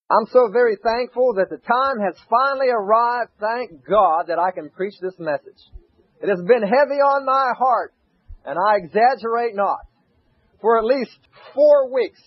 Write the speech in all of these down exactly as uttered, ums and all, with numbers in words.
I'm so very thankful that the time has finally arrived, thank God, that I can preach this message. It has been heavy on my heart, and I exaggerate not. For at least four weeks,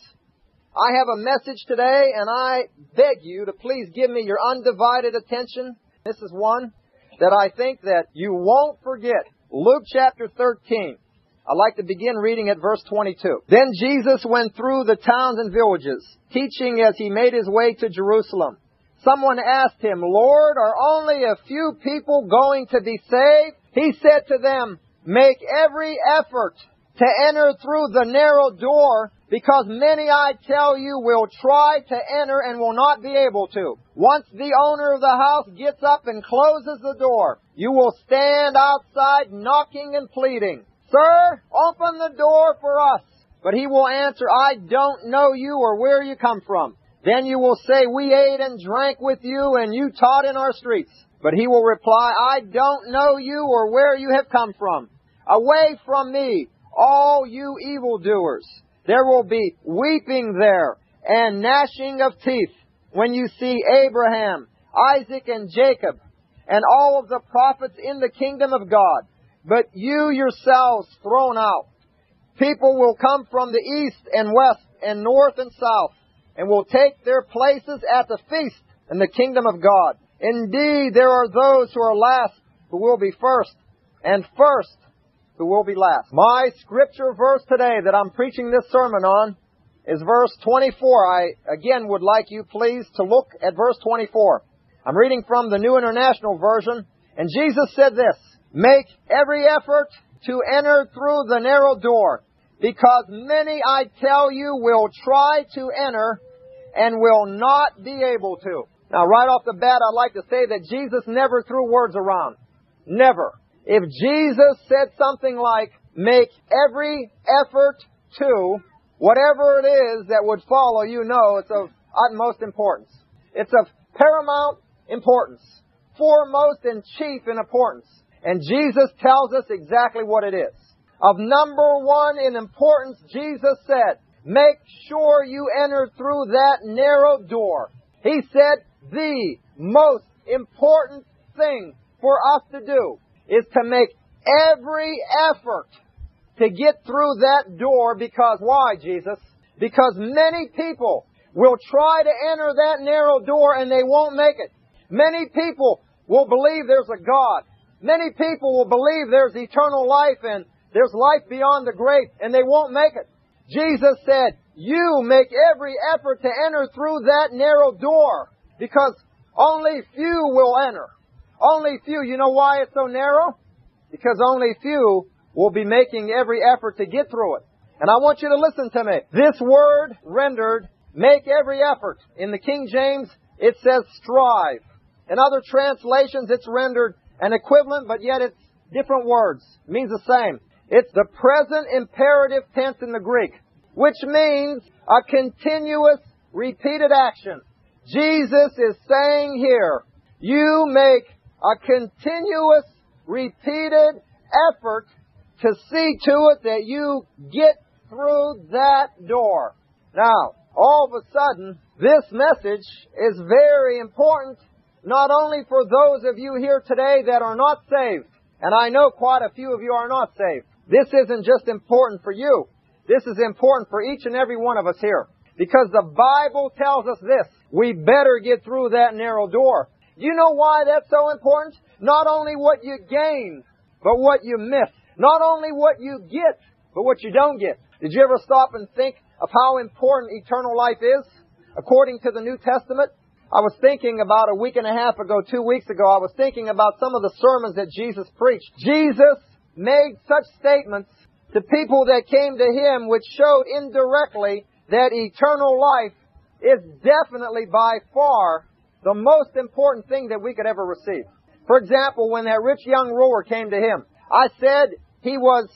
I have a message today, and I beg you to please give me your undivided attention. This is one that I think that you won't forget. Luke chapter thirteen. I'd like to begin reading at verse twenty-two. Then Jesus went through the towns and villages, teaching as he made his way to Jerusalem. Someone asked him, Lord, are only a few people going to be saved? He said to them, make every effort to enter through the narrow door, because many, I tell you, will try to enter and will not be able to. Once the owner of the house gets up and closes the door, you will stand outside knocking and pleading, Sir, open the door for us. But he will answer, I don't know you or where you come from. Then you will say, we ate and drank with you and you taught in our streets. But he will reply, I don't know you or where you have come from. Away from me, all you evildoers. There will be weeping there and gnashing of teeth when you see Abraham, Isaac, and Jacob, and all of the prophets in the kingdom of God. But you yourselves thrown out. People will come from the east and west and north and south, and will take their places at the feast in the kingdom of God. Indeed, there are those who are last who will be first, and first who will be last. My scripture verse today that I'm preaching this sermon on is verse twenty-four. I again would like you please to look at verse twenty-four. I'm reading from the New International Version, and Jesus said this, make every effort to enter through the narrow door, because many, I tell you, will try to enter and will not be able to. Now, right off the bat, I'd like to say that Jesus never threw words around. Never. If Jesus said something like, make every effort to, whatever it is that would follow, you know it's of utmost importance. It's of paramount importance. Foremost and chief in importance. And Jesus tells us exactly what it is. Of number one in importance, Jesus said, make sure you enter through that narrow door. He said, the most important thing for us to do is to make every effort to get through that door. Because why, Jesus? Because many people will try to enter that narrow door and they won't make it. Many people will believe there's a God. Many people will believe there's eternal life and there's life beyond the grave, and they won't make it. Jesus said, you make every effort to enter through that narrow door, because only few will enter. Only few. You know why it's so narrow? Because only few will be making every effort to get through it. And I want you to listen to me. This word rendered, make every effort. In the King James, it says strive. In other translations, it's rendered an equivalent, but yet it's different words. It means the same. It's the present imperative tense in the Greek, which means a continuous, repeated action. Jesus is saying here, you make a continuous, repeated effort to see to it that you get through that door. Now, all of a sudden, this message is very important, not only for those of you here today that are not saved, and I know quite a few of you are not saved. This isn't just important for you. This is important for each and every one of us here. Because the Bible tells us this. We better get through that narrow door. You know why that's so important? Not only what you gain, but what you miss. Not only what you get, but what you don't get. Did you ever stop and think of how important eternal life is? According to the New Testament, I was thinking about a week and a half ago, two weeks ago, I was thinking about some of the sermons that Jesus preached. Jesus made such statements to people that came to Him which showed indirectly that eternal life is definitely by far the most important thing that we could ever receive. For example, when that rich young ruler came to Him, I said he was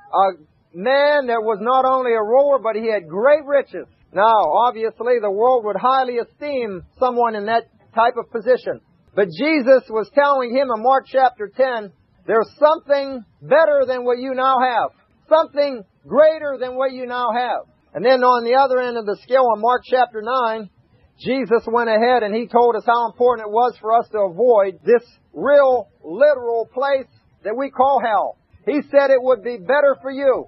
a man that was not only a ruler, but he had great riches. Now, obviously, the world would highly esteem someone in that type of position. But Jesus was telling him in Mark chapter ten, there's something better than what you now have. Something greater than what you now have. And then on the other end of the scale, in Mark chapter nine, Jesus went ahead and He told us how important it was for us to avoid this real, literal place that we call hell. He said it would be better for you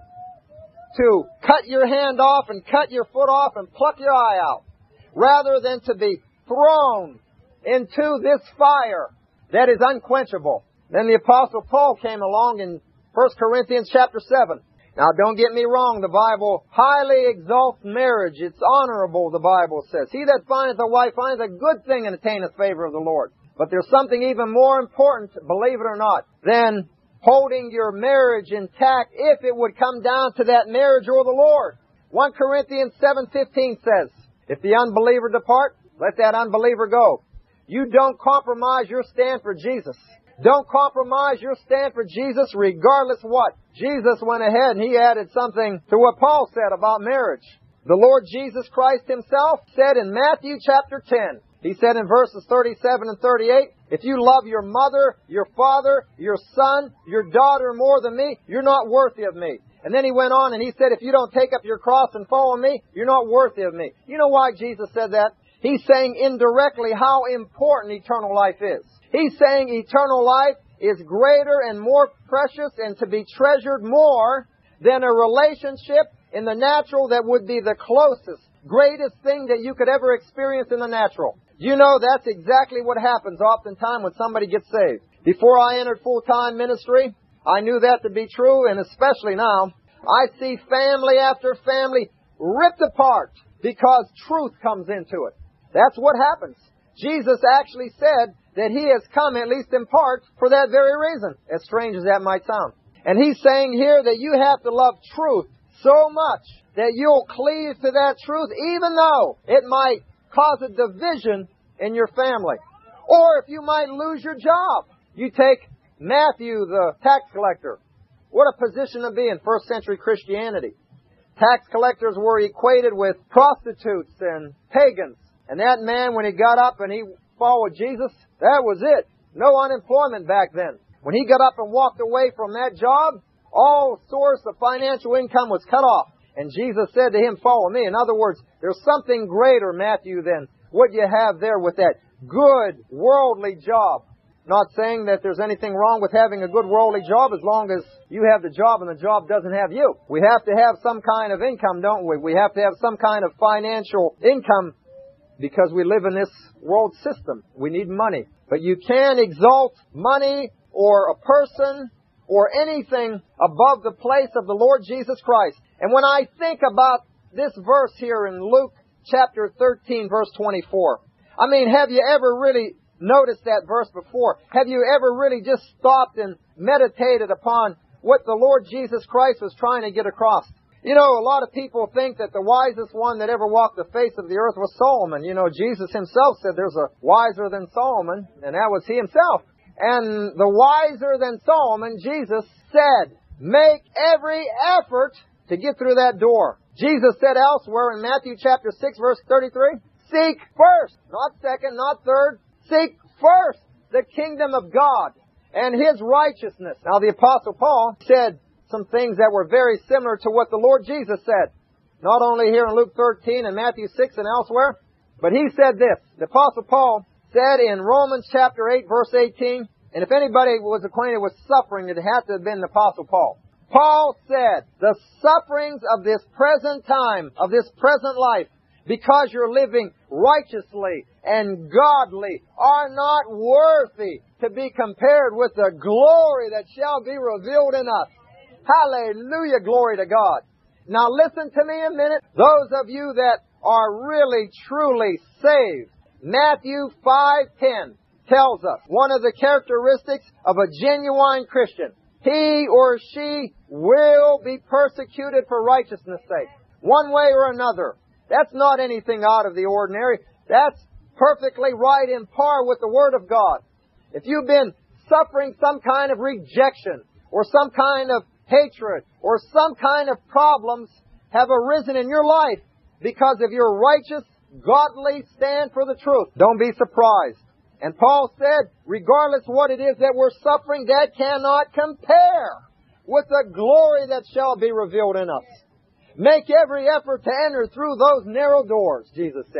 to cut your hand off and cut your foot off and pluck your eye out, rather than to be thrown into this fire that is unquenchable. Then the Apostle Paul came along in First Corinthians chapter seven. Now, don't get me wrong, the Bible highly exalts marriage. It's honorable, the Bible says. He that findeth a wife finds a good thing and attaineth favor of the Lord. But there's something even more important, believe it or not, than holding your marriage intact if it would come down to that marriage or the Lord. First Corinthians seven fifteen says, if the unbeliever depart, let that unbeliever go. You don't compromise your stand for Jesus. Don't compromise your stand for Jesus regardless what. Jesus went ahead and He added something to what Paul said about marriage. The Lord Jesus Christ Himself said in Matthew chapter ten, He said in verses thirty-seven and thirty-eight, if you love your mother, your father, your son, your daughter more than me, you're not worthy of me. And then He went on and He said, if you don't take up your cross and follow me, you're not worthy of me. You know why Jesus said that? He's saying indirectly how important eternal life is. He's saying eternal life is greater and more precious and to be treasured more than a relationship in the natural that would be the closest, greatest thing that you could ever experience in the natural. You know, that's exactly what happens oftentimes when somebody gets saved. Before I entered full-time ministry, I knew that to be true, and especially now, I see family after family ripped apart because truth comes into it. That's what happens. Jesus actually said that He has come, at least in part, for that very reason, as strange as that might sound. And He's saying here that you have to love truth so much that you'll cleave to that truth, even though it might cause a division in your family. Or if you might lose your job. You take Matthew, the tax collector. What a position to be in first century Christianity. Tax collectors were equated with prostitutes and pagans. And that man, when he got up and he followed Jesus, that was it. No unemployment back then. When he got up and walked away from that job, all source of financial income was cut off. And Jesus said to him, follow me. In other words, there's something greater, Matthew, than what you have there with that good worldly job. Not saying that there's anything wrong with having a good worldly job as long as you have the job and the job doesn't have you. We have to have some kind of income, don't we? We have to have some kind of financial income because we live in this world system. We need money. But you can't exalt money or a person or anything above the place of the Lord Jesus Christ. And when I think about this verse here in Luke chapter thirteen, verse twenty-four, I mean, have you ever really noticed that verse before? Have you ever really just stopped and meditated upon what the Lord Jesus Christ was trying to get across? You know, a lot of people think that the wisest one that ever walked the face of the earth was Solomon. You know, Jesus Himself said there's a wiser than Solomon, and that was He Himself. And the wiser than Solomon, Jesus said, make every effort to get through that door. Jesus said elsewhere in Matthew chapter six, verse thirty-three, seek first, not second, not third, seek first the kingdom of God and His righteousness. Now, the Apostle Paul said some things that were very similar to what the Lord Jesus said. Not only here in Luke thirteen and Matthew six and elsewhere, but he said this. The Apostle Paul said in Romans chapter eight, verse eighteen, and if anybody was acquainted with suffering, it had to have been the Apostle Paul. Paul said, the sufferings of this present time, of this present life, because you're living righteously and godly, are not worthy to be compared with the glory that shall be revealed in us. Hallelujah, glory to God. Now listen to me a minute. Those of you that are really, truly saved, Matthew five ten tells us one of the characteristics of a genuine Christian. He or she will be persecuted for righteousness' sake, one way or another. That's not anything out of the ordinary. That's perfectly right in par with the Word of God. If you've been suffering some kind of rejection or some kind of hatred or some kind of problems have arisen in your life because of your righteous, godly stand for the truth, don't be surprised. And Paul said, regardless what it is that we're suffering, that cannot compare with the glory that shall be revealed in us. Make every effort to enter through those narrow doors, Jesus said.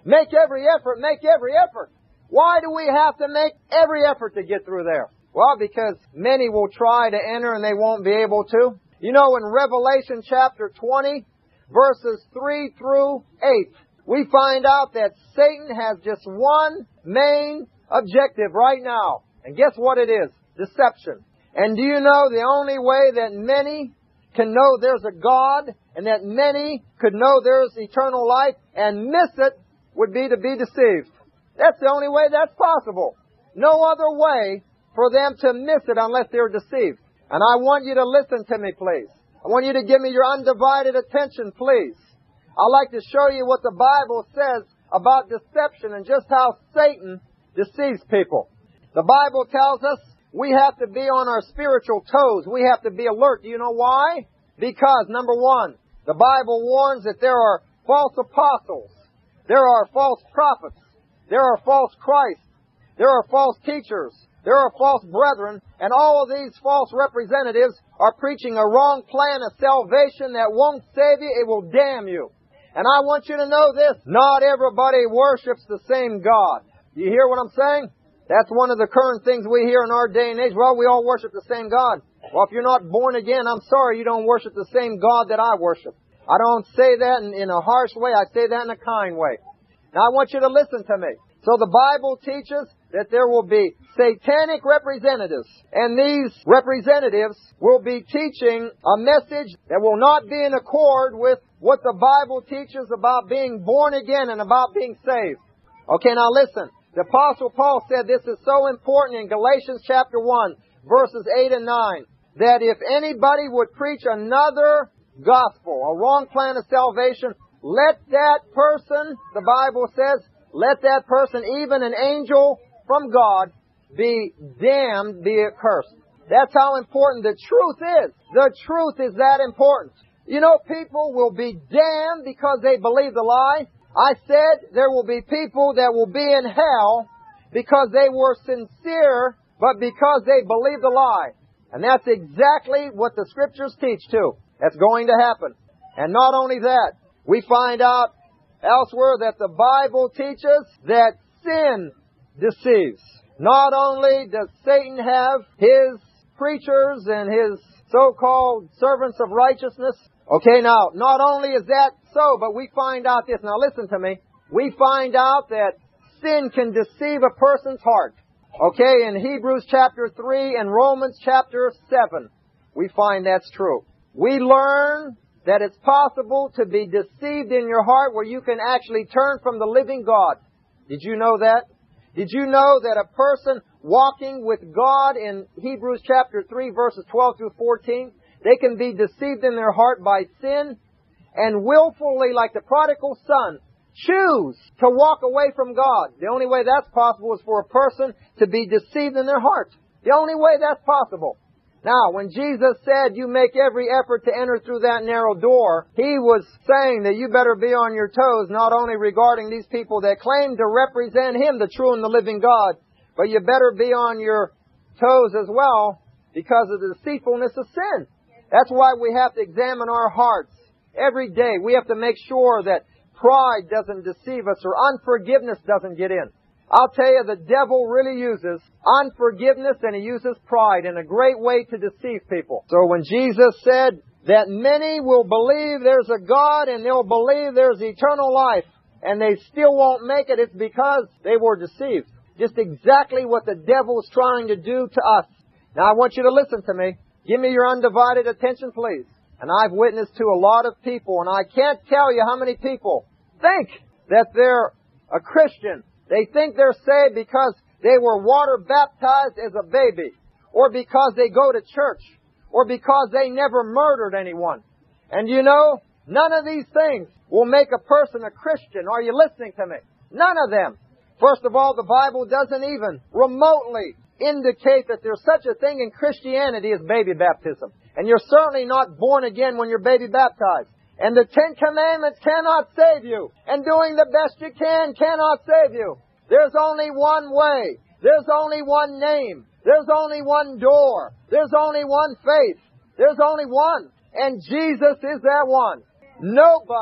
Make every effort, make every effort. Why do we have to make every effort to get through there? Well, because many will try to enter and they won't be able to. You know, in Revelation chapter twenty, verses three through eight, we find out that Satan has just one main objective right now. And guess what it is? Deception. And do you know the only way that many can know there's a God and that many could know there's eternal life and miss it would be to be deceived. That's the only way that's possible. No other way for them to miss it unless they're deceived. And I want you to listen to me, please. I want you to give me your undivided attention, please. I'd like to show you what the Bible says about deception and just how Satan deceives people. The Bible tells us we have to be on our spiritual toes. We have to be alert. Do you know why? Because, number one, the Bible warns that there are false apostles. There are false prophets. There are false Christs. There are false teachers. There are false brethren. And all of these false representatives are preaching a wrong plan of salvation that won't save you. It will damn you. And I want you to know this. Not everybody worships the same God. You hear what I'm saying? That's one of the current things we hear in our day and age. Well, we all worship the same God. Well, if you're not born again, I'm sorry you don't worship the same God that I worship. I don't say that in, in a harsh way. I say that in a kind way. Now, I want you to listen to me. So the Bible teaches that there will be satanic representatives. And these representatives will be teaching a message that will not be in accord with what the Bible teaches about being born again and about being saved. Okay, now listen. The Apostle Paul said this is so important in Galatians chapter one, verses eight and nine, that if anybody would preach another gospel, a wrong plan of salvation, let that person, the Bible says, let that person, even an angel from God, be damned, be accursed. That's how important the truth is. The truth is that important. You know, people will be damned because they believe the lie. I said there will be people that will be in hell because they were sincere, but because they believed the lie. And that's exactly what the Scriptures teach too. That's going to happen. And not only that, we find out elsewhere that the Bible teaches that sin deceives. Not only does Satan have his preachers and his so-called servants of righteousness. Okay, now, not only is that so, but we find out this. Now listen to me. We find out that sin can deceive a person's heart. Okay, in Hebrews chapter three and Romans chapter seven, we find that's true. We learn that it's possible to be deceived in your heart where you can actually turn from the living God. Did you know that? Did you know that a person walking with God in Hebrews chapter three, verses twelve through fourteen, they can be deceived in their heart by sin and willfully, like the prodigal son, choose to walk away from God. The only way that's possible is for a person to be deceived in their heart. The only way that's possible. Now, when Jesus said, you make every effort to enter through that narrow door, He was saying that you better be on your toes, not only regarding these people that claim to represent Him, the true and the living God, but you better be on your toes as well because of the deceitfulness of sin. That's why we have to examine our hearts every day. We have to make sure that pride doesn't deceive us or unforgiveness doesn't get in. I'll tell you, the devil really uses unforgiveness and he uses pride in a great way to deceive people. So when Jesus said that many will believe there's a God and they'll believe there's eternal life and they still won't make it, it's because they were deceived. Just exactly what the devil's trying to do to us. Now I want you to listen to me. Give me your undivided attention, please. And I've witnessed to a lot of people, and I can't tell you how many people think that they're a Christian. They think they're saved because they were water baptized as a baby, or because they go to church, or because they never murdered anyone. And you know, none of these things will make a person a Christian. Are you listening to me? None of them. First of all, the Bible doesn't even remotely indicate that there's such a thing in Christianity as baby baptism. And you're certainly not born again when you're baby baptized. And the Ten Commandments cannot save you. And doing the best you can cannot save you. There's only one way. There's only one name. There's only one door. There's only one faith. There's only one. And Jesus is that one. Nobody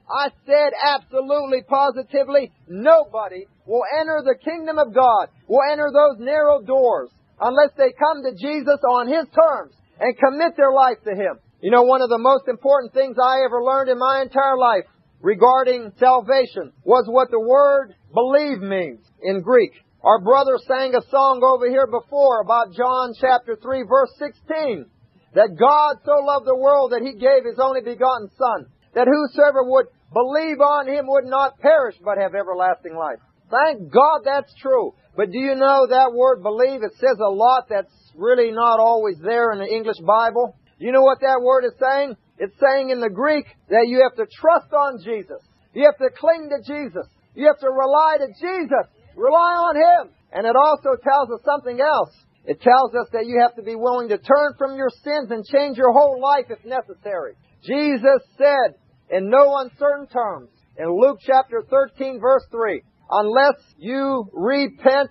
I said absolutely, positively, nobody will enter the kingdom of God, will enter those narrow doors, unless they come to Jesus on His terms and commit their life to Him. You know, one of the most important things I ever learned in my entire life regarding salvation was what the word believe means in Greek. Our brother sang a song over here before about John chapter three, verse sixteen, that God so loved the world that He gave His only begotten Son, that whosoever would believe on Him would not perish but have everlasting life. Thank God that's true. But do you know that word believe, it says a lot that's really not always there in the English Bible. Do you know what that word is saying? It's saying in the Greek that you have to trust on Jesus. You have to cling to Jesus. You have to rely to Jesus. Rely on Him. And it also tells us something else. It tells us that you have to be willing to turn from your sins and change your whole life if necessary. Jesus said in no uncertain terms in Luke chapter thirteen, verse three, unless you repent,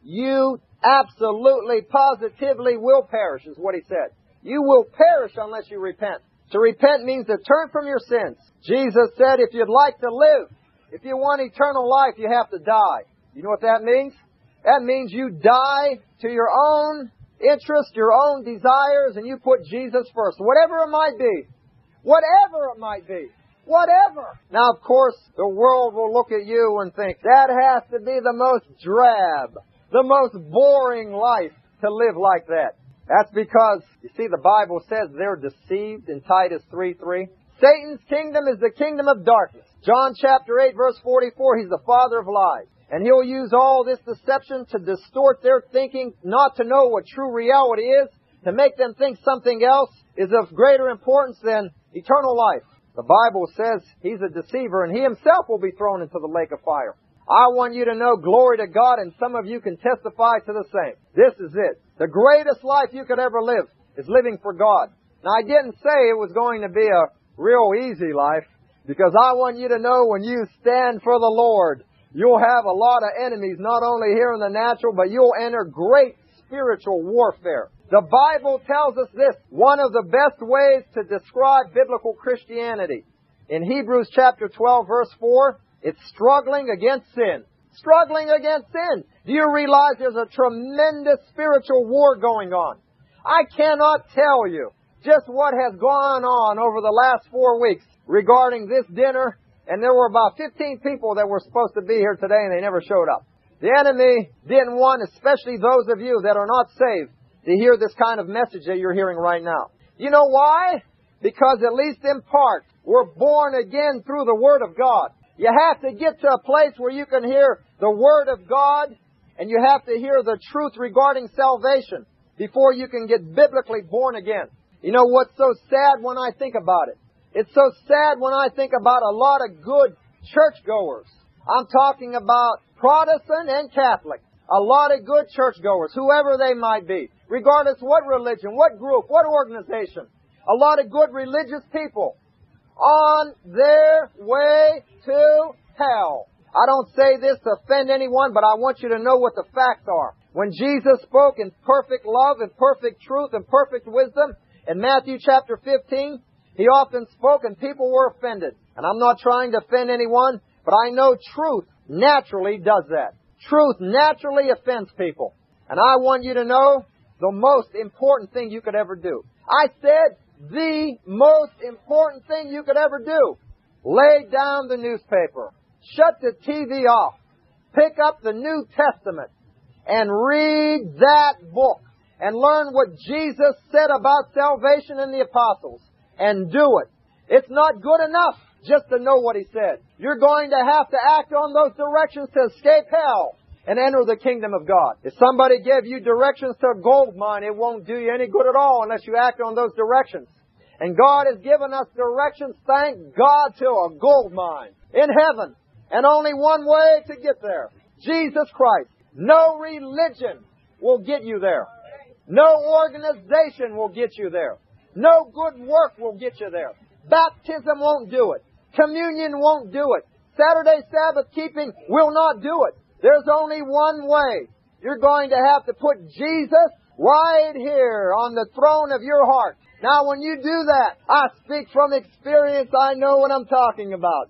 you absolutely, positively will perish, is what He said. You will perish unless you repent. To repent means to turn from your sins. Jesus said if you'd like to live, if you want eternal life, you have to die. You know what that means? That means you die to your own interest, your own desires, and you put Jesus first. Whatever it might be. Whatever it might be. Whatever. Now, of course, the world will look at you and think, that has to be the most drab, the most boring life to live like that. That's because, you see, the Bible says they're deceived in Titus three three. Satan's kingdom is the kingdom of darkness. John chapter eight, verse forty-four, he's the father of lies. And he'll use all this deception to distort their thinking, not to know what true reality is, to make them think something else is of greater importance than eternal life. The Bible says he's a deceiver, and he himself will be thrown into the lake of fire. I want you to know, glory to God, and some of you can testify to the same. This is it. The greatest life you could ever live is living for God. Now, I didn't say it was going to be a real easy life, because I want you to know when you stand for the Lord, you'll have a lot of enemies, not only here in the natural, but you'll enter great spiritual warfare. The Bible tells us this, one of the best ways to describe biblical Christianity. In Hebrews chapter twelve, verse four, it's struggling against sin. Struggling against sin. Do you realize there's a tremendous spiritual war going on? I cannot tell you just what has gone on over the last four weeks regarding this dinner. And there were about fifteen people that were supposed to be here today, and they never showed up. The enemy didn't want, especially those of you that are not saved, to hear this kind of message that you're hearing right now. You know why? Because at least in part, we're born again through the Word of God. You have to get to a place where you can hear the Word of God, and you have to hear the truth regarding salvation before you can get biblically born again. You know what's so sad when I think about it? It's so sad when I think about a lot of good churchgoers. I'm talking about Protestant and Catholic. A lot of good churchgoers, whoever they might be, regardless what religion, what group, what organization. A lot of good religious people on their way to hell. I don't say this to offend anyone, but I want you to know what the facts are. When Jesus spoke in perfect love and perfect truth and perfect wisdom in Matthew chapter fifteen, He often spoke and people were offended. And I'm not trying to offend anyone, but I know truth naturally does that. Truth naturally offends people. And I want you to know the most important thing you could ever do. I said the most important thing you could ever do. Lay down the newspaper. Shut the T V off. Pick up the New Testament and read that book and learn what Jesus said about salvation in the apostles. And do it. It's not good enough just to know what He said. You're going to have to act on those directions to escape hell and enter the kingdom of God. If somebody gave you directions to a gold mine, it won't do you any good at all unless you act on those directions. And God has given us directions, thank God, to a gold mine in heaven. And only one way to get there. Jesus Christ. No religion will get you there. No organization will get you there. No good work will get you there. Baptism won't do it. Communion won't do it. Saturday Sabbath keeping will not do it. There's only one way. You're going to have to put Jesus right here on the throne of your heart. Now, when you do that, I speak from experience. I know what I'm talking about.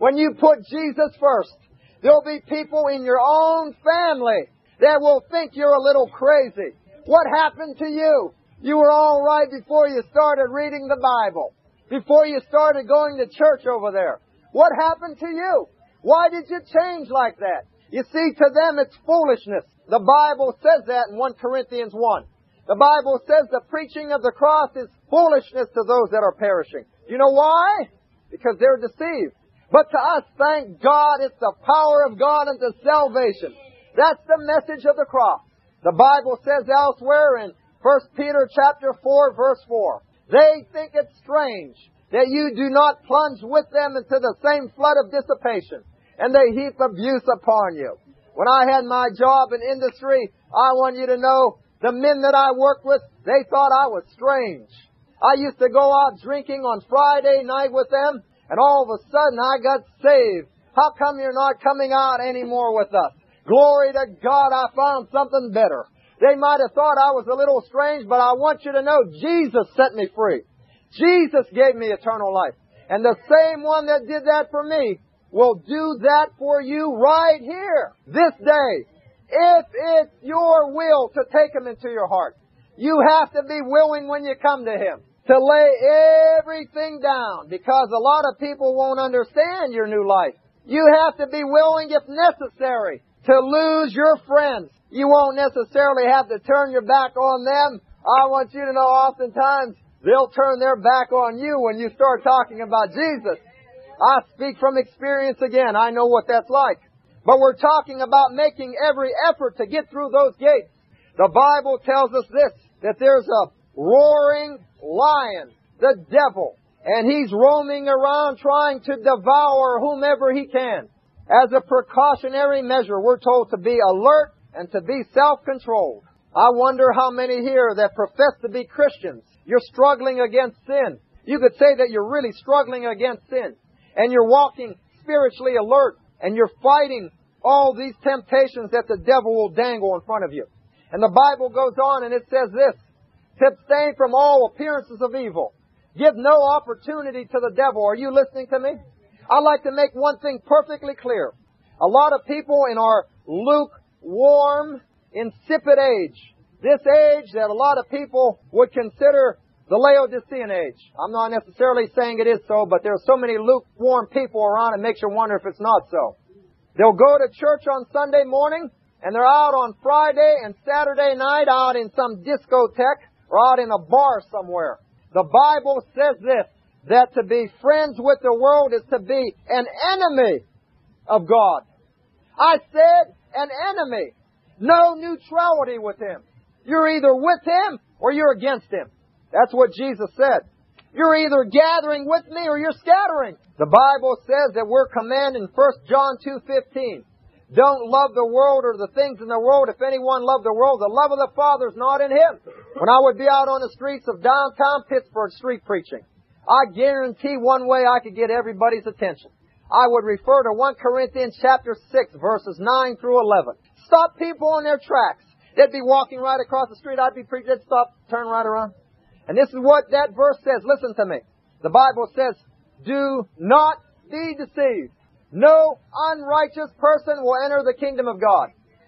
When you put Jesus first, there'll be people in your own family that will think you're a little crazy. What happened to you? You were all right before you started reading the Bible, before you started going to church over there. What happened to you? Why did you change like that? You see, to them it's foolishness. The Bible says that in First Corinthians one. The Bible says the preaching of the cross is foolishness to those that are perishing. You know why? Because they're deceived. But to us, thank God, it's the power of God unto salvation. That's the message of the cross. The Bible says elsewhere in First Peter chapter four, verse four, they think it strange that you do not plunge with them into the same flood of dissipation, and they heap abuse upon you. When I had my job in industry, I want you to know, the men that I worked with, they thought I was strange. I used to go out drinking on Friday night with them, and all of a sudden I got saved. How come you're not coming out anymore with us? Glory to God, I found something better. They might have thought I was a little strange, but I want you to know Jesus set me free. Jesus gave me eternal life. And the same one that did that for me will do that for you right here, this day. If it's your will to take Him into your heart, you have to be willing when you come to Him to lay everything down, because a lot of people won't understand your new life. You have to be willing, if necessary, to lose your friends. You won't necessarily have to turn your back on them. I want you to know oftentimes they'll turn their back on you when you start talking about Jesus. I speak from experience again. I know what that's like. But we're talking about making every effort to get through those gates. The Bible tells us this, that there's a roaring lion, the devil, and he's roaming around trying to devour whomever he can. As a precautionary measure, we're told to be alert and to be self-controlled. I wonder how many here that profess to be Christians, you're struggling against sin. You could say that you're really struggling against sin, and you're walking spiritually alert, and you're fighting all these temptations that the devil will dangle in front of you. And the Bible goes on and it says this, to abstain from all appearances of evil. Give no opportunity to the devil. Are you listening to me? I'd like to make one thing perfectly clear. A lot of people in our lukewarm, insipid age, this age that a lot of people would consider the Laodicean age. I'm not necessarily saying it is so, but there are so many lukewarm people around, it makes you wonder if it's not so. They'll go to church on Sunday morning, and they're out on Friday and Saturday night out in some discotheque or out in a bar somewhere. The Bible says this, that to be friends with the world is to be an enemy of God. I said an enemy. No neutrality with Him. You're either with Him or you're against Him. That's what Jesus said. You're either gathering with me or you're scattering. The Bible says that we're commanded in First John two fifteen. Don't love the world or the things in the world. If anyone love the world, the love of the Father is not in him. When I would be out on the streets of downtown Pittsburgh street preaching, I guarantee one way I could get everybody's attention. I would refer to First Corinthians chapter six, verses nine through eleven. Stop people in their tracks. They'd be walking right across the street. I'd be preaching. They'd stop, turn right around. And this is what that verse says. Listen to me. The Bible says, do not be deceived. No unrighteous person will enter the kingdom of God.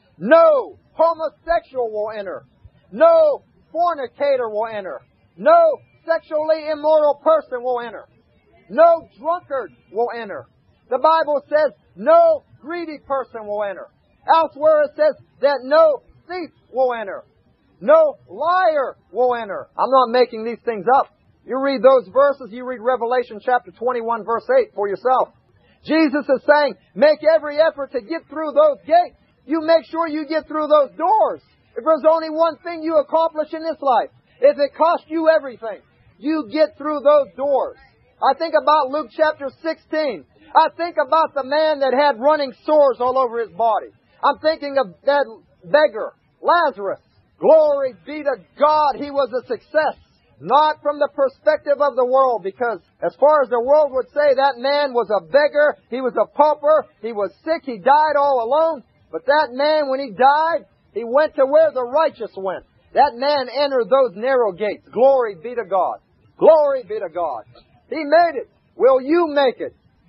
No homosexual will enter. No fornicator will enter. No sexually immoral person will enter. No drunkard will enter. The Bible says no greedy person will enter. Elsewhere it says that no thief will enter. No liar will enter. I'm not making these things up. You read those verses, you read Revelation chapter twenty-one, verse eight for yourself. Jesus is saying, make every effort to get through those gates. You make sure you get through those doors. If there's only one thing you accomplish in this life, if it costs you everything, you get through those doors. I think about Luke chapter sixteen. I think about the man that had running sores all over his body. I'm thinking of that beggar, Lazarus. Glory be to God, he was a success. Not from the perspective of the world, because as far as the world would say, that man was a beggar, he was a pauper, he was sick, he died all alone. But that man, when he died, he went to where the righteous went. That man entered those narrow gates. Glory be to God. Glory be to God. He made it. Will you make it?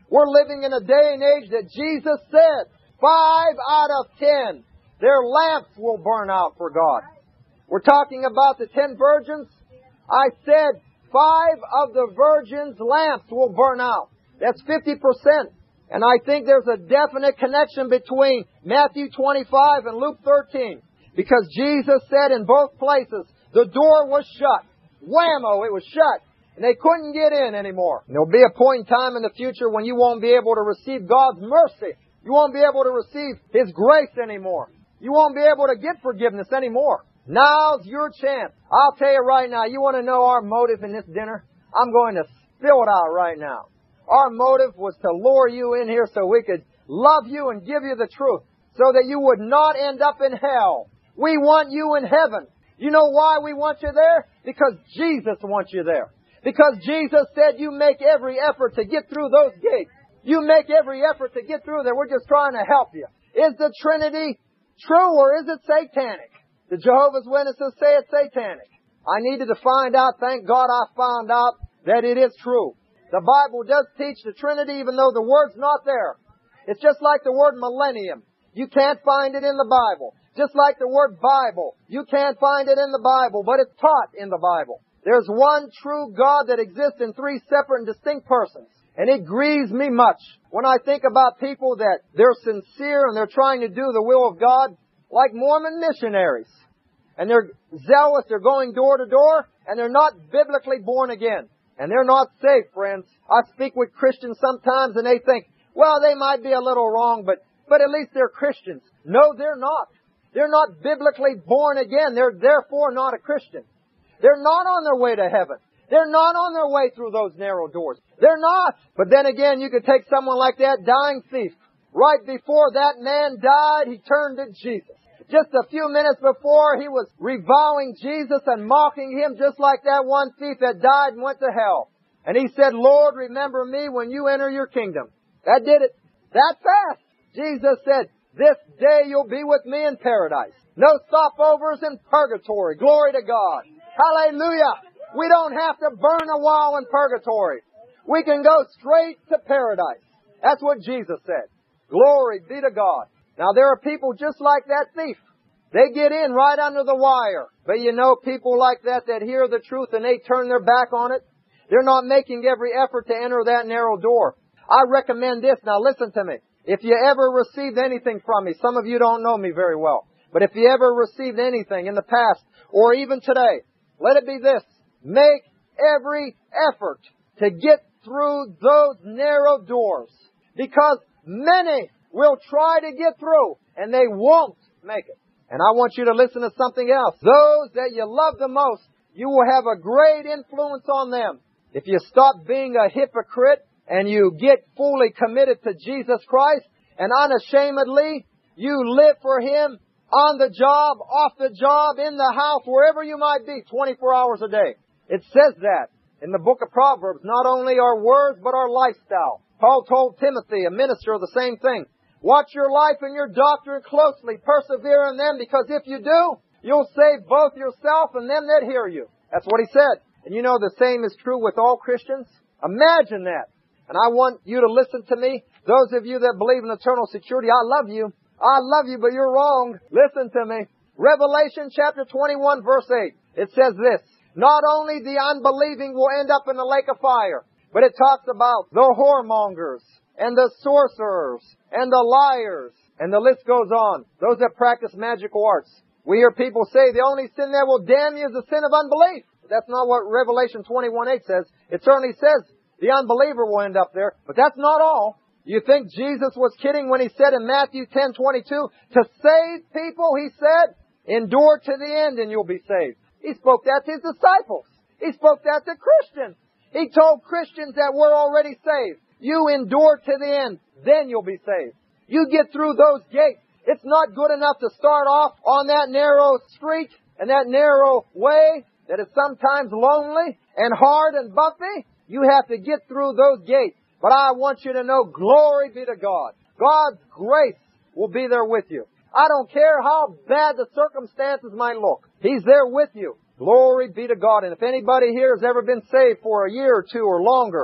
We're living in a day and age that Jesus said, five out of ten, their lamps will burn out for God. We're talking about the ten virgins. I said five of the virgins' lamps will burn out. That's fifty percent. And I think there's a definite connection between Matthew twenty-five and Luke thirteen. Because Jesus said in both places, the door was shut. Whammo, it was shut. And they couldn't get in anymore. And there'll be a point in time in the future when you won't be able to receive God's mercy. You won't be able to receive His grace anymore. You won't be able to get forgiveness anymore. Now's your chance. I'll tell you right now, you want to know our motive in this dinner? I'm going to spill it out right now. Our motive was to lure you in here so we could love you and give you the truth so that you would not end up in hell. We want you in heaven. You know why we want you there? Because Jesus wants you there. Because Jesus said you make every effort to get through those gates. You make every effort to get through there. We're just trying to help you. Is the Trinity true or is it satanic? The Jehovah's Witnesses say it's satanic. I needed to find out. Thank God I found out that it is true. The Bible does teach the Trinity even though the word's not there. It's just like the word millennium. You can't find it in the Bible. Just like the word Bible. You can't find it in the Bible, but it's taught in the Bible. There's one true God that exists in three separate and distinct persons. And it grieves me much when I think about people that they're sincere and they're trying to do the will of God, like Mormon missionaries. And they're zealous, they're going door to door, and they're not biblically born again. And they're not saved, friends. I speak with Christians sometimes and they think, well, they might be a little wrong, but, but at least they're Christians. No, they're not. They're not biblically born again. They're therefore not a Christian. They're not on their way to heaven. They're not on their way through those narrow doors. They're not. But then again, you could take someone like that dying thief. Right before that man died, he turned to Jesus. Just a few minutes before, he was reviling Jesus and mocking Him just like that one thief that died and went to hell. And he said, Lord, remember me when you enter your kingdom. That did it. That fast. Jesus said, this day you'll be with me in paradise. No stopovers in purgatory. Glory to God. Hallelujah. We don't have to burn a while in purgatory. We can go straight to paradise. That's what Jesus said. Glory be to God. Now, there are people just like that thief. They get in right under the wire. But you know, people like that that hear the truth and they turn their back on it, they're not making every effort to enter that narrow door. I recommend this. Now, listen to me. If you ever received anything from me, some of you don't know me very well, but if you ever received anything in the past or even today, let it be this. Make every effort to get through those narrow doors, because many will try to get through and they won't make it. And I want you to listen to something else. Those that you love the most, you will have a great influence on them. If you stop being a hypocrite and you get fully committed to Jesus Christ and unashamedly you live for Him on the job, off the job, in the house, wherever you might be, twenty-four hours a day. It says that in the book of Proverbs, not only our words but our lifestyle. Paul told Timothy, a minister, of the same thing. Watch your life and your doctrine closely. Persevere in them, because if you do, you'll save both yourself and them that hear you. That's what he said. And you know the same is true with all Christians. Imagine that. And I want you to listen to me. Those of you that believe in eternal security, I love you. I love you, but you're wrong. Listen to me. Revelation chapter twenty-one, verse eight. It says this. Not only the unbelieving will end up in the lake of fire, but it talks about the whoremongers and the sorcerers and the liars. And the list goes on. Those that practice magical arts. We hear people say the only sin that will damn you is the sin of unbelief. That's not what Revelation twenty-one eight says. It certainly says the unbeliever will end up there, but that's not all. You think Jesus was kidding when He said in Matthew ten twenty-two, to save people, He said, endure to the end and you'll be saved. He spoke that to His disciples. He spoke that to Christians. He told Christians that we're already saved. You endure to the end, then you'll be saved. You get through those gates. It's not good enough to start off on that narrow street and that narrow way that is sometimes lonely and hard and bumpy. You have to get through those gates. But I want you to know, glory be to God. God's grace will be there with you. I don't care how bad the circumstances might look. He's there with you. Glory be to God. And if anybody here has ever been saved for a year or two or longer,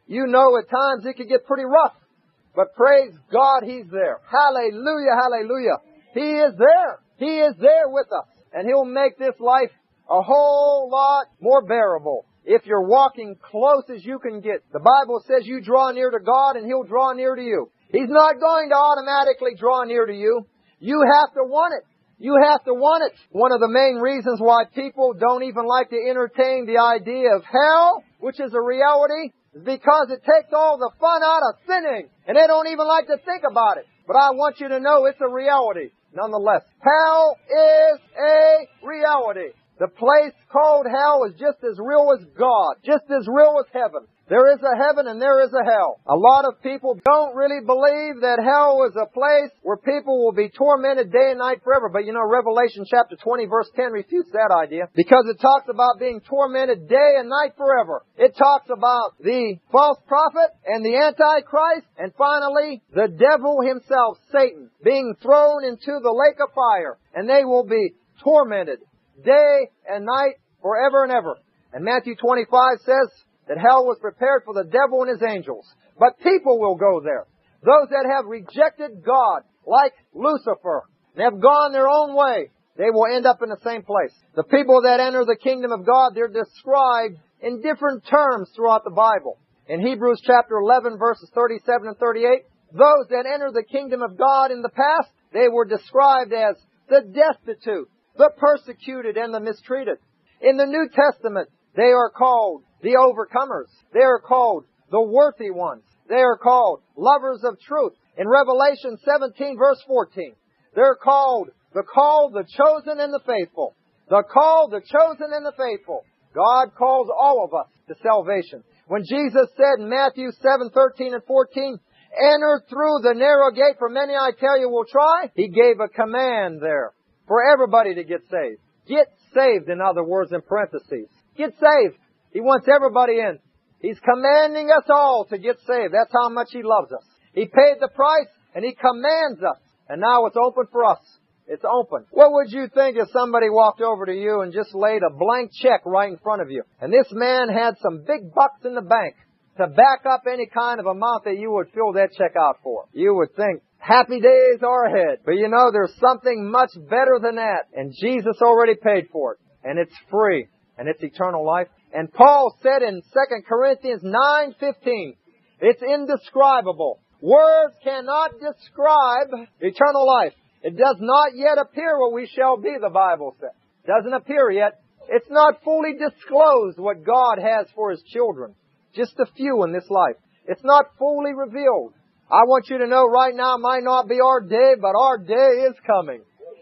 You know at times it can get pretty rough. But praise God, He's there. Hallelujah, hallelujah. He is there. He is there with us. And He'll make this life a whole lot more bearable if you're walking close as you can get. The Bible says you draw near to God and He'll draw near to you. He's not going to automatically draw near to you. You have to want it. You have to want it. One of the main reasons why people don't even like to entertain the idea of hell, which is a reality, is because it takes all the fun out of sinning. And they don't even like to think about it. But I want you to know it's a reality, nonetheless. Hell is a reality. The place called hell is just as real as God, just as real as heaven. There is a heaven and there is a hell. A lot of people don't really believe that hell is a place where people will be tormented day and night forever. But you know, Revelation chapter twenty verse ten refutes that idea, because it talks about being tormented day and night forever. It talks about the false prophet and the Antichrist, and finally the devil himself, Satan, being thrown into the lake of fire, and they will be tormented day and night forever and ever. And Matthew twenty-five says that hell was prepared for the devil and his angels. But people will go there. Those that have rejected God, like Lucifer, and have gone their own way, they will end up in the same place. The people that enter the kingdom of God, they're described in different terms throughout the Bible. In Hebrews chapter eleven, verses thirty-seven and thirty-eight, those that enter the kingdom of God in the past, they were described as the destitute, the persecuted, and the mistreated. In the New Testament, they are called the overcomers. They are called the worthy ones. They are called lovers of truth. In Revelation seventeen, verse fourteen, they're called the called, the chosen, and the faithful. The called, the chosen, and the faithful. God calls all of us to salvation. When Jesus said in Matthew seven, thirteen and fourteen, enter through the narrow gate, for many, I tell you, will try, He gave a command there for everybody to get saved. Get saved, in other words, in parentheses. Get saved. He wants everybody in. He's commanding us all to get saved. That's how much He loves us. He paid the price, and He commands us. And now it's open for us. It's open. What would you think if somebody walked over to you and just laid a blank check right in front of you? And this man had some big bucks in the bank to back up any kind of amount that you would fill that check out for. You would think, happy days are ahead. But you know, there's something much better than that. And Jesus already paid for it. And it's free. And it's eternal life. And Paul said in Second Corinthians nine fifteen, it's indescribable. Words cannot describe eternal life. It does not yet appear what we shall be, the Bible says. Doesn't appear yet. It's not fully disclosed what God has for His children. Just a few in this life. It's not fully revealed. I want you to know right now, it might not be our day, but our day is coming.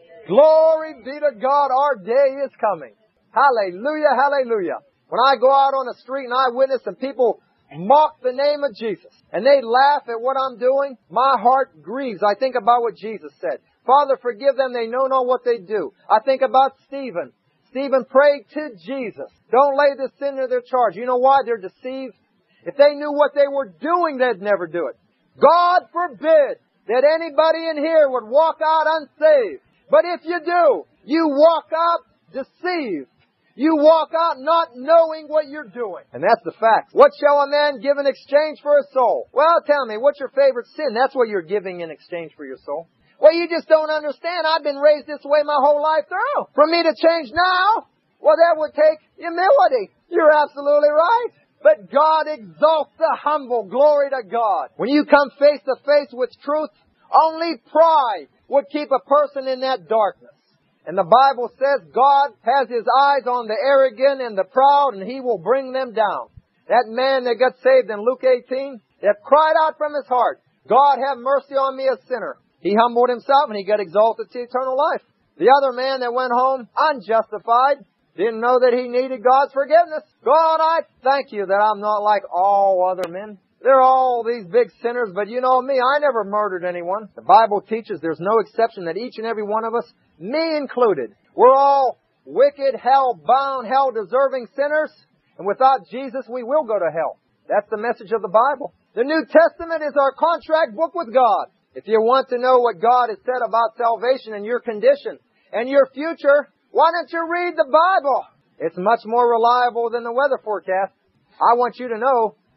Glory be to God, our day is coming. Hallelujah, hallelujah. When I go out on the street and I witness and people mock the name of Jesus and they laugh at what I'm doing, my heart grieves. I think about what Jesus said. Father, forgive them. They know not what they do. I think about Stephen. Stephen prayed to Jesus. Don't lay this sin to their charge. You know why? They're deceived. If they knew what they were doing, they'd never do it. God forbid that anybody in here would walk out unsaved. But if you do, you walk out deceived. You walk out not knowing what you're doing. And that's the fact. What shall a man give in exchange for his soul? Well, tell me, what's your favorite sin? That's what you're giving in exchange for your soul. Well, you just don't understand. I've been raised this way my whole life through. For me to change now, well, that would take humility. You're absolutely right. But God exalts the humble. Glory to God. When you come face to face with truth, only pride would keep a person in that darkness. And the Bible says God has His eyes on the arrogant and the proud, and He will bring them down. That man that got saved in Luke eighteen, that cried out from his heart, God have mercy on me, a sinner. He humbled himself and he got exalted to eternal life. The other man that went home unjustified, didn't know that he needed God's forgiveness. God, I thank You that I'm not like all other men. They're all these big sinners, but you know me, I never murdered anyone. The Bible teaches there's no exception, that each and every one of us, me included, we're all wicked, hell-bound, hell-deserving sinners. And without Jesus, we will go to hell. That's the message of the Bible. The New Testament is our contract book with God. If you want to know what God has said about salvation and your condition and your future, why don't you read the Bible? It's much more reliable than the weather forecast. I want you to know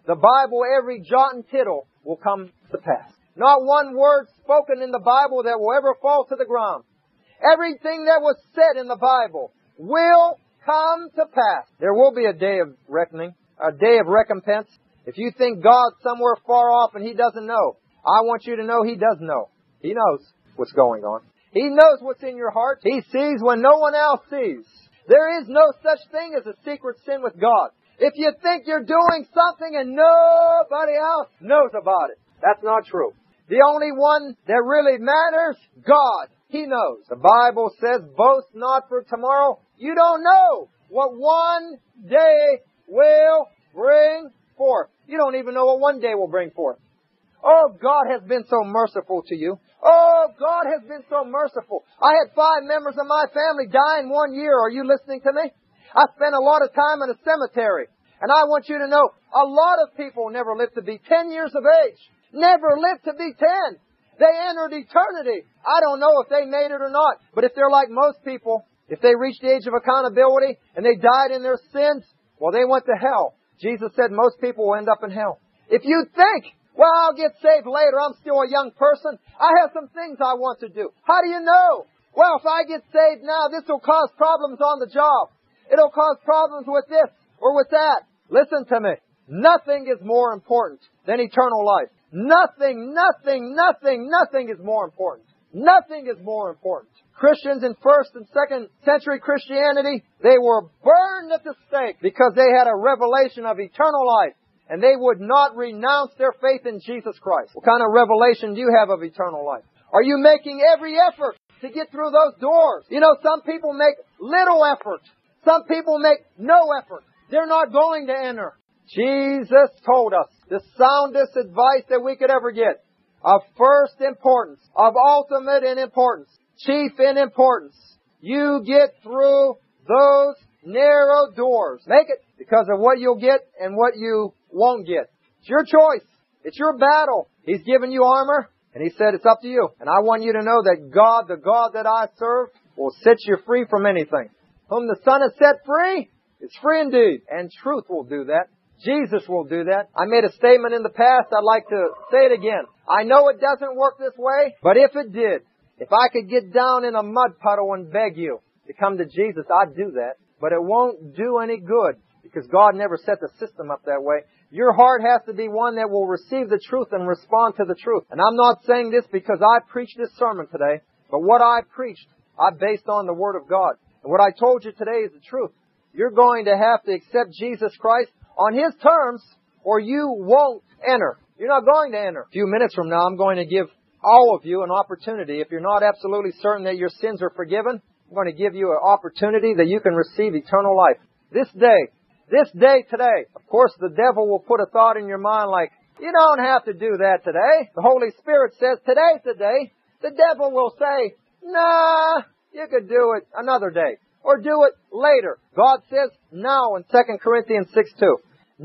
the Bible, every jot and tittle will come to pass. Not one word spoken in the Bible that will ever fall to the ground. Everything that was said in the Bible will come to pass. There will be a day of reckoning, a day of recompense. If you think God's somewhere far off and He doesn't know, I want you to know He does know. He knows what's going on. He knows what's in your heart. He sees when no one else sees. There is no such thing as a secret sin with God. If you think you're doing something and nobody else knows about it, that's not true. The only one that really matters, God. He knows. The Bible says, boast not for tomorrow. You don't know what one day will bring forth. You don't even know what one day will bring forth. Oh, God has been so merciful to you. Oh, God has been so merciful. I had five members of my family die in one year. Are you listening to me? I spent a lot of time in a cemetery. And I want you to know, a lot of people never lived to be ten years of age. Never lived to be ten. They entered eternity. I don't know if they made it or not. But if they're like most people, if they reached the age of accountability and they died in their sins, well, they went to hell. Jesus said most people will end up in hell. If you think, well, I'll get saved later, I'm still a young person, I have some things I want to do. How do you know? Well, if I get saved now, this will cause problems on the job. It'll cause problems with this or with that. Listen to me. Nothing is more important than eternal life. Nothing, nothing, nothing, nothing is more important. Nothing is more important. Christians in first and second century Christianity, they were burned at the stake because they had a revelation of eternal life. And they would not renounce their faith in Jesus Christ. What kind of revelation do you have of eternal life? Are you making every effort to get through those doors? You know, some people make little effort. Some people make no effort. They're not going to enter. Jesus told us the soundest advice that we could ever get, of first importance, of ultimate in importance, chief in importance. You get through those narrow doors. Make it because of what you'll get and what you won't get. It's your choice. It's your battle. He's given you armor, and He said it's up to you. And I want you to know that God, the God that I serve, will set you free from anything. Whom the Son has set free, is free indeed. And truth will do that. Jesus will do that. I made a statement in the past. I'd like to say it again. I know it doesn't work this way, but if it did, if I could get down in a mud puddle and beg you to come to Jesus, I'd do that. But it won't do any good because God never set the system up that way. Your heart has to be one that will receive the truth and respond to the truth. And I'm not saying this because I preached this sermon today, but what I preached, I based on the Word of God. And what I told you today is the truth. You're going to have to accept Jesus Christ on His terms, or you won't enter. You're not going to enter. A few minutes from now, I'm going to give all of you an opportunity. If you're not absolutely certain that your sins are forgiven, I'm going to give you an opportunity that you can receive eternal life. This day, this day today, of course, the devil will put a thought in your mind like, you don't have to do that today. The Holy Spirit says, today's the day. The devil will say, nah, you could do it another day. Or do it later. God says now in Second Corinthians six two.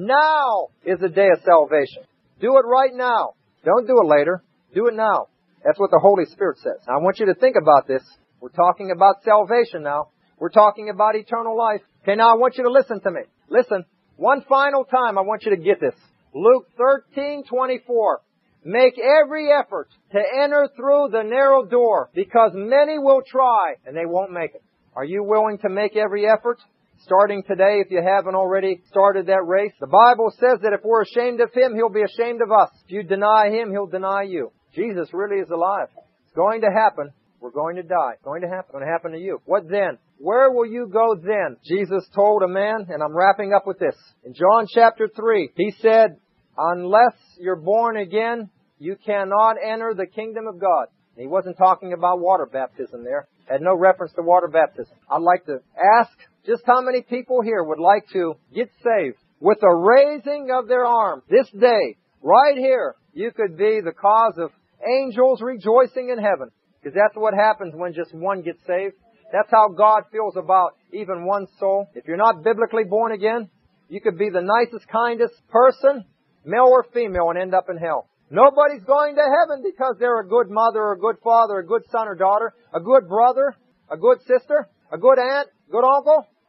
Now is the day of salvation. Do it right now. Don't do it later. Do it now. That's what the Holy Spirit says. Now, I want you to think about this. We're talking about salvation now. We're talking about eternal life. Okay, now I want you to listen to me. Listen. One final time, I want you to get this. Luke thirteen twenty-four. Make every effort to enter through the narrow door, because many will try and they won't make it. Are you willing to make every effort? Starting today, if you haven't already started that race. The Bible says that if we're ashamed of Him, He'll be ashamed of us. If you deny Him, He'll deny you. Jesus really is alive. It's going to happen. We're going to die. It's going to happen. It's going to happen to you. What then? Where will you go then? Jesus told a man, and I'm wrapping up with this. In John chapter three, He said, unless you're born again, you cannot enter the kingdom of God. He wasn't talking about water baptism there. Had no reference to water baptism. I'd like to ask just how many people here would like to get saved with a raising of their arm this day, right here. You could be the cause of angels rejoicing in heaven, because that's what happens when just one gets saved. That's how God feels about even one soul. If you're not biblically born again, you could be the nicest, kindest person, male or female, and end up in hell. Nobody's going to heaven because they're a good mother or a good father, a good son or daughter, a good brother, a good sister, a good aunt, good uncle.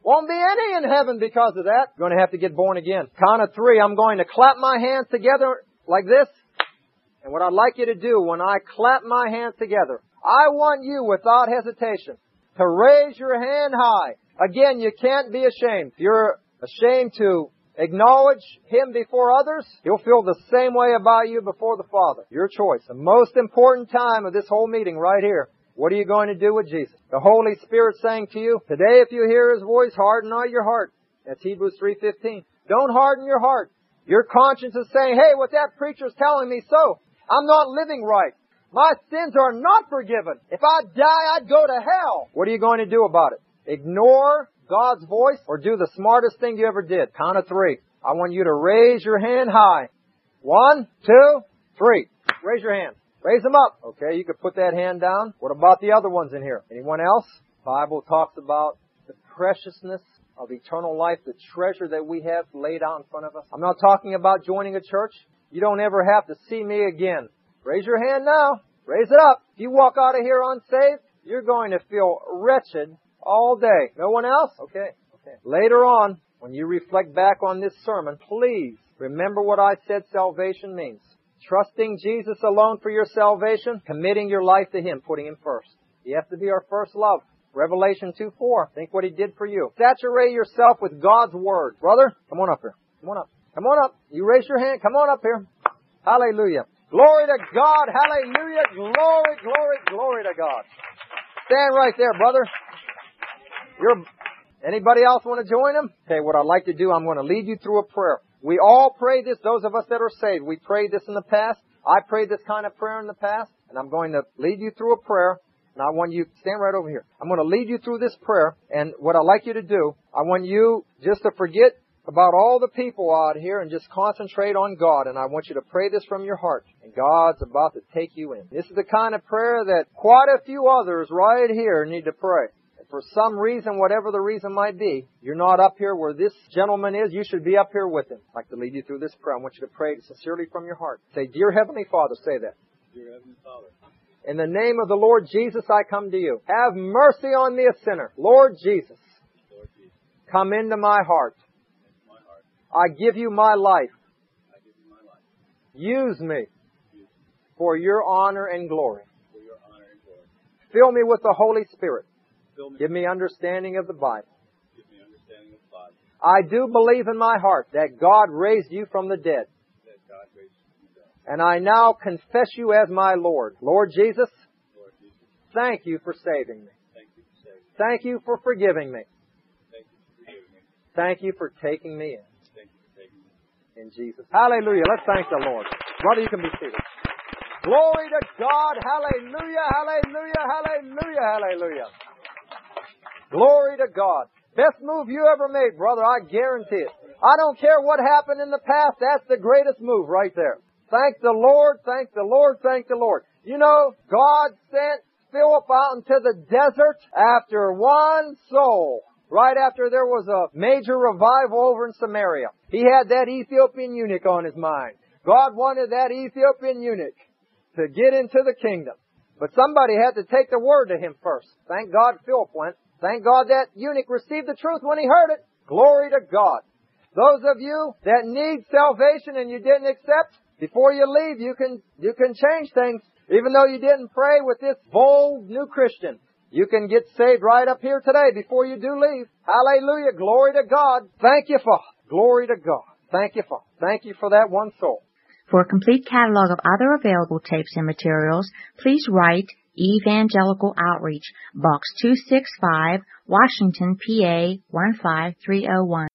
Won't be any in heaven because of that. You're going to have to get born again. Count of three, I'm going to clap my hands together like this. And what I'd like you to do when I clap my hands together, I want you without hesitation to raise your hand high. Again, you can't be ashamed. If you're ashamed to acknowledge Him before others, He'll feel the same way about you before the Father. Your choice. The most important time of this whole meeting right here. What are you going to do with Jesus? The Holy Spirit saying to you, today if you hear His voice, harden not your heart. That's Hebrews three fifteen. Don't harden your heart. Your conscience is saying, hey, what that preacher's telling me so. I'm not living right. My sins are not forgiven. If I die, I'd go to hell. What are you going to do about it? Ignore God's voice or do the smartest thing you ever did? Count of three. I want you to raise your hand high. One, two, three. Raise your hand. Raise them up. Okay, you could put that hand down. What about the other ones in here? Anyone else? The Bible talks about the preciousness of eternal life, the treasure that we have laid out in front of us. I'm not talking about joining a church. You don't ever have to see me again. Raise your hand now. Raise it up. If you walk out of here unsaved, you're going to feel wretched all day. No one else? Okay. Okay. Later on, when you reflect back on this sermon, please remember what I said salvation means. Trusting Jesus alone for your salvation, committing your life to Him, putting Him first. He has to be our first love. Revelation two four. Think what He did for you. Saturate yourself with God's Word. Brother, come on up here. Come on up. Come on up. You raise your hand. Come on up here. Hallelujah. Glory to God. Hallelujah. Glory, glory, glory to God. Stand right there, brother. You're, anybody else want to join Him? Okay, what I'd like to do, I'm going to lead you through a prayer. We all pray this, those of us that are saved. We prayed this in the past. I prayed this kind of prayer in the past. And I'm going to lead you through a prayer. And I want you, stand right over here. I'm going to lead you through this prayer. And what I'd like you to do, I want you just to forget about all the people out here and just concentrate on God. And I want you to pray this from your heart. And God's about to take you in. This is the kind of prayer that quite a few others right here need to pray. And for some reason, whatever the reason might be, you're not up here where this gentleman is. You should be up here with him. I'd like to lead you through this prayer. I want you to pray sincerely from your heart. Say, Dear Heavenly Father, say that. Dear Heavenly Father. In the name of the Lord Jesus, I come to you. Have mercy on me, a sinner. Lord Jesus, Lord Jesus, come into my heart. into my heart. I give you my life. I give you my life. Use me Use me for your honor and glory. for your honor and glory. Fill me with the Holy Spirit. Fill me. Give me understanding of the Bible. Give me understanding of the Bible. I do believe in my heart that God raised you from the dead. That God raised you from the dead. And I now confess you as my Lord. Lord Jesus, Lord Jesus, thank you for saving me. thank you for saving me. Thank you for forgiving me. Thank you for forgiving me. Thank you for taking me in. Thank you for taking me. In Jesus. Hallelujah. Let's thank the Lord. Brother, you can be seated. Glory to God. Hallelujah. Hallelujah. Hallelujah. Hallelujah. Glory to God. Best move you ever made, brother. I guarantee it. I don't care what happened in the past. That's the greatest move right there. Thank the Lord. Thank the Lord. Thank the Lord. You know, God sent Philip out into the desert after one soul. Right after there was a major revival over in Samaria. He had that Ethiopian eunuch on his mind. God wanted that Ethiopian eunuch to get into the kingdom. But somebody had to take the word to him first. Thank God Philip went. Thank God that eunuch received the truth when he heard it. Glory to God. Those of you that need salvation and you didn't accept, before you leave, you can, you can change things. Even though you didn't pray with this bold new Christian, you can get saved right up here today before you do leave. Hallelujah. Glory to God. Thank you, Father. Glory to God. Thank you, Father. Thank you for that one soul. For a complete catalog of other available tapes and materials, please write Evangelical Outreach, Box two sixty-five, Washington, P A one five three oh one.